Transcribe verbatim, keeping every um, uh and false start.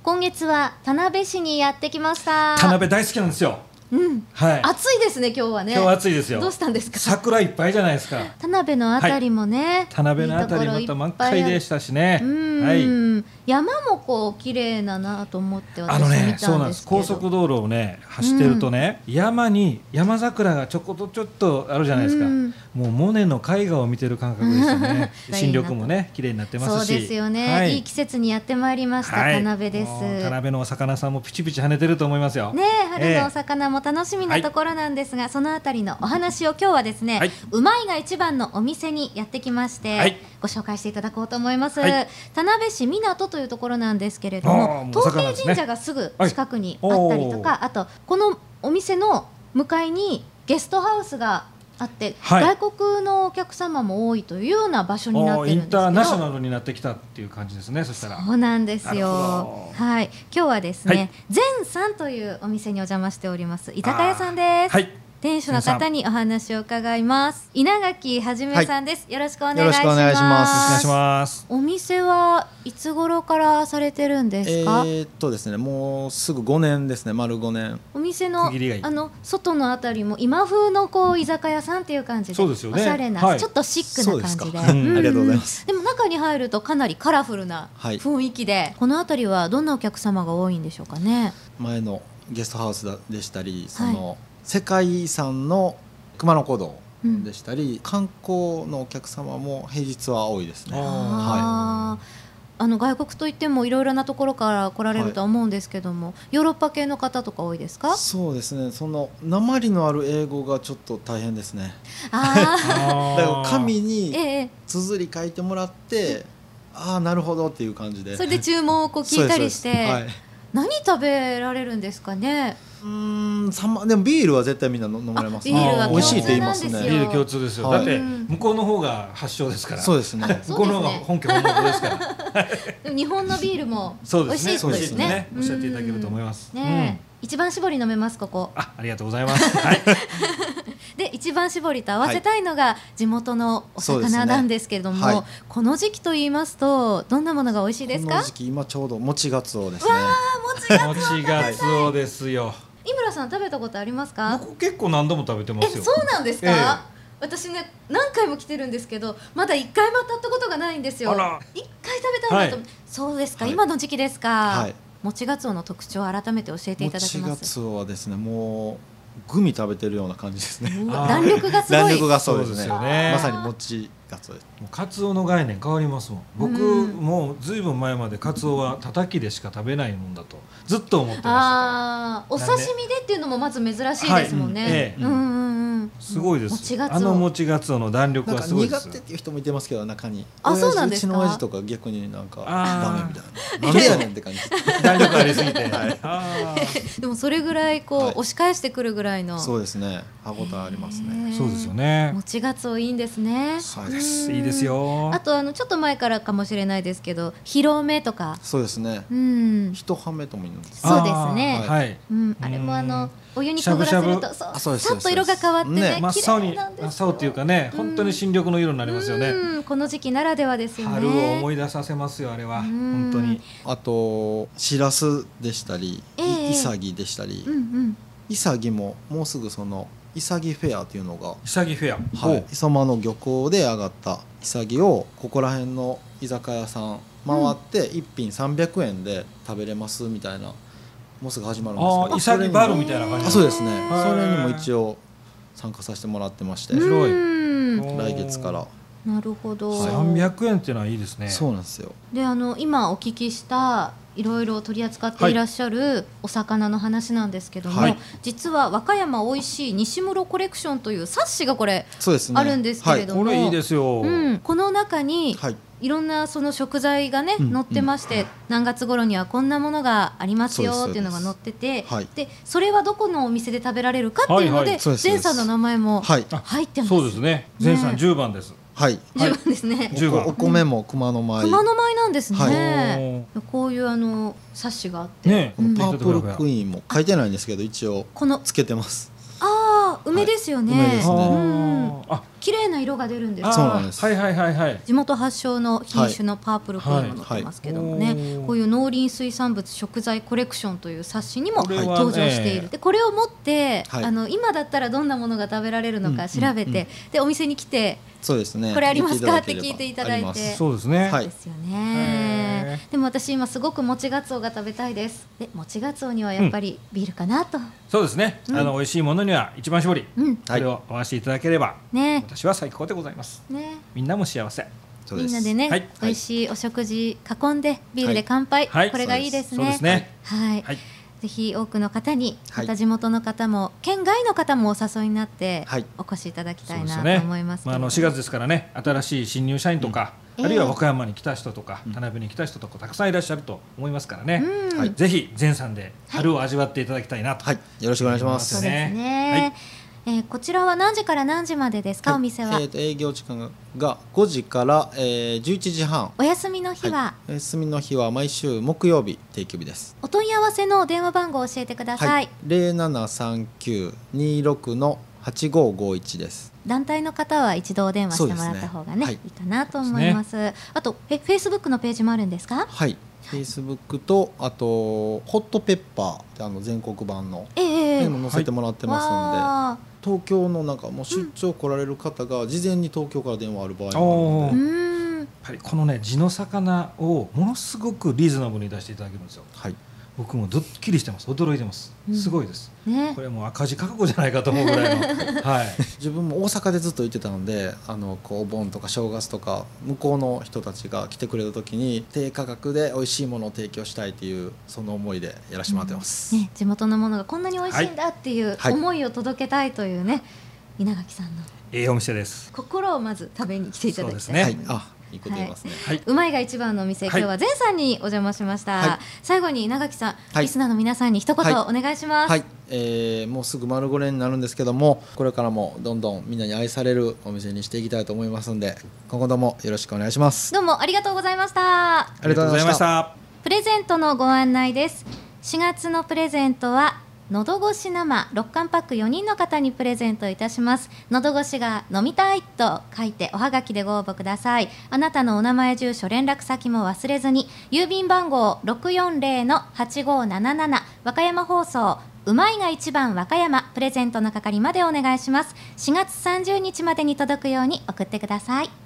今月は田辺市にやってきました。 田辺大好きなんですよ。 うん、はい、暑いですね今日はね。 今日は暑いですよ。 どうしたんですか。 桜いっぱいじゃないですか。 田辺のあたりもね、はい、 田辺のあたりまた満開でしたしね。 はい、山もこう綺麗だなと思って私は見たんですけど。あのね、そうなんです。 高速道路をね走ってるとね、うん、山に山桜がちょこっとちょっとあるじゃないですか。うん、もうモネの絵画を見てる感覚ですよね。新緑もね綺麗になってますし。 そうですよね。はい、いい季節にやってまいりました、はい、田辺です。 田辺のお魚さんもピチピチ跳ねてると思いますよ。 ね、春のお魚も楽しみなところなんですが、はい、そのあたりのお話を今日はですね、はい、うまいが一番のお店にやってきまして、はい、ご紹介していただこうと思います。はい、田辺市港というところなんですけれども、東平神社がすぐ近くにあったりとか、はい、あとこのお店の向かいにゲストハウスがあって、はい、外国のお客様も多いというような場所になってるんですけど、 インターナショナルになってきたっていう感じですね。そしたらそうなんですよ。はい、今日はですね、善、はい、さんというお店にお邪魔しております居酒屋さんです。はい、店主の方にお話を伺います。稲垣はじめさんです。はい、よろしくお願いします。 よろしくお願いします。 お願いします。 お店はいつ頃からされてるんですか。 えー、っとですね、もうすぐごねんですね。丸ごねん。 お店のあの外のあたりも今風のこう居酒屋さんっていう感じで、そうですよね、おしゃれな、はい、ちょっとシックな感じで、 うん、ありがとうございます。 でも中に入るとかなりカラフルな雰囲気で、はい、このあたりはどんなお客様が多いんでしょうかね。 前のゲストハウスでしたり、その、はい、世界遺産の熊野古道でしたり、うん、観光のお客様も平日は多いですね。 はい、あの外国といってもいろいろなところから来られるとは思うんですけども、はい、ヨーロッパ系の方とか多いですか。 そうですね、その訛りのある英語がちょっと大変ですね。 あだから紙に綴り書いてもらって、ええ、ああなるほどっていう感じで、 それで注文をこう聞いたりして、はい、何食べられるんですかね。 うーん、さまでもビールは絶対みんな飲まれます。 ビールは美味しいって言いますね。 ビール共通ですよ。だって向こうの方が発祥ですから。 そうですね。 向こうの方が本家本元ですから。 日本のビールも美味しいですね。 おっしゃっていただけると思います。 ね、一番搾り飲めますここ。 あ、ありがとうございます。はい。 で一番搾りと合わせたいのが地元のお魚なんですけれども、はい、この時期と言いますとどんなものが美味しいですか。 この時期今ちょうどもちがつおですね。 わあ、もちがつお。 もちがつおですよ。 井村さん食べたことありますか。 僕結構何度も食べてますよ。 え、そうなんですか。ええ、私ね何回も来てるんですけどまだ一回も当たったことがないんですよ。一回食べたいなと、はい、そうですか、はい、今の時期ですか。はい、もちがつおの特徴を改めて教えていただけます。 もちがつおはですね、もうグミ食べてるような感じですね。 弾力がすごい。 弾力がそうですね。まさにもちがつおです。 カツオの概念変わりますもん。僕もうずいぶん前までカツオはたたきでしか食べないもんだとずっと思ってました。 ああ、お刺身でっていうのもまず珍しいですもんね。うんうんうん。 すごいです。あのもちがつおの弾力はすごいです。 苦手っていう人もいてますけど中に。 あ、そうなんですか。 うちの親父とか逆になんかダメみたいな。なんでやねんって感じ。 弾力ありすぎて。 でもそれぐらいこう押し返してくるぐらいの。 そうですね。歯ごたえありますね。 そうですよね。 もちがつおいいんですね。 そうです。いいですよ。 あとあのちょっと前からかもしれないですけど広めとか。 そうですね。うん。一ハメとも言うんです。 そうですね。はい。うん。あれもあのお湯にくぐらせるとさっと色が変わってね、 真っ青に真っ青っていうかね、本当に新緑の色になりますよね。 この時期ならではですよね。 春を思い出させますよあれは本当に。 あとしらすでしたりイサギでしたり、イサギももうすぐそのイサギフェアっていうのが、 イサギフェア、 はい、磯間の漁港で上がったイサギをここら辺の居酒屋さん回っていっぴんさんびゃくえんで食べれますみたいな、もうすぐ始まるんですけど、 イサギバルみたいな感じ。 あ、そうですね。それにも一応参加させてもらってまして、来月から。 なるほど。 さんびゃくえんっていうのはいいですね。 そうなんですよ。 で、あの今お聞きしたいろいろ取り扱っていらっしゃるお魚の話なんですけども、はい、実は和歌山おいしい西室コレクションという冊子がこれ、ね、あるんですけれども、 はい、これいいですよ、 うん、この中に、はい、いろんなその食材がね、うん、載ってまして、うん、何月頃にはこんなものがありますよっていうのが載ってて、はい、でそれはどこのお店で食べられるかっていうので善さんの名前も入ってます。 そうですね、善さんじゅうばんです。 はい、 じゅうばんですね。 お米も熊野米。 熊野米なんですね。こういうあの冊子があって、 パープルクイーンも書いてないんですけど一応つけてます。 ああ、梅ですよね。 梅ですね。 あ、 綺麗な色が出るんです。 そうなんです。 はいはいはいはい。 地元発祥の品種のパープルクリームが載ってますけどもね、はいはい、こういう農林水産物食材コレクションという冊子にも登場している。でこれを持って、はい、あの今だったらどんなものが食べられるのか調べて、うんうんうん、でお店に来て、 そうですね、 これありますかって聞いていただいて、 そうですね、 ですよね。でも私今すごくもちがつおが食べたいです。でもちがつおにはやっぱりビールかなと、うん、 そうですね、うん、あの美味しいものには一番搾り、うん、これを合わせていただければ、ね、私は最高でございます、ね、みんなも幸せ。 みんなでね、はい、美味しいお食事囲んでビールで乾杯、はい、これがいいですね。そうですね、はい、はい、ぜひ多くの方に、また地元の方も、はい、県外の方もお誘いになってお越しいただきたいなと思います。 まあ、あのしがつですからね、新しい新入社員とか、うん、あるいは和歌山に来た人とか、うん、田辺に来た人とかたくさんいらっしゃると思いますからね、うん、はい、ぜひ全山で春を味わっていただきたいなと、はい、 よろしくお願いします。 そうですね、はい、えー、こちらは何時から何時までですか、はい、お店は。 えー、と営業時間がごじから、えー、じゅういちじはん。 お休みの日は、はい、 お休みの日は毎週木曜日定休日です。 お問い合わせの電話番号を教えてください。はい、 ゼロななさんきゅうにろくのはちごごいちです。 団体の方は一度お電話してもらった方が ね, ね、はい、いいかなと思います。あとえフェイスブックのページもあるんですか。 はい、フェイスブックと、あとホットペッパー、あの全国版のペンも載せてもらってますので、はい、東京のなんかもう出張来られる方が事前に東京から電話ある場合もあるので、うん、 やっぱりこのね地の魚をものすごくリーズナブルに出していただけるんですよ。はい、僕もドッキリしてます。驚いてます。すごいです、うんね、これもう赤字覚悟じゃないかと思うぐらいの、はい、 自分も大阪でずっと行ってたので、あのこうお盆とか正月とか向こうの人たちが来てくれた時に低価格で美味しいものを提供したいというその思いでやらせてもらってます、 うんね、地元のものがこんなに美味しいんだっていう思いを届けたいというね、はい、稲垣さんのええお店です。 心をまず食べに来ていただきたい。 そうですね、はい、あいいこと言いますね、 はい、うまいが一番のお店、はい、今日は前さんにお邪魔しました、はい、最後に稲垣さん、はい、リスナーの皆さんに一言お願いします。 はいはい、えー、もうすぐ丸ごねんになるんですけども、これからもどんどんみんなに愛されるお店にしていきたいと思いますので、今後ともよろしくお願いします。 どうもありがとうございました。 ありがとうございました。 プレゼントのご案内です。しがつのプレゼントはのどごし生ろっかんパックよにんの方にプレゼントいたします。のどごしが飲みたいと書いておはがきでご応募ください。あなたのお名前住所連絡先も忘れずに、郵便番号 ろくよんゼロのはちごなななな 和歌山放送うまいが一番和歌山プレゼントの係までお願いします。しがつさんじゅうにちまでに届くように送ってください。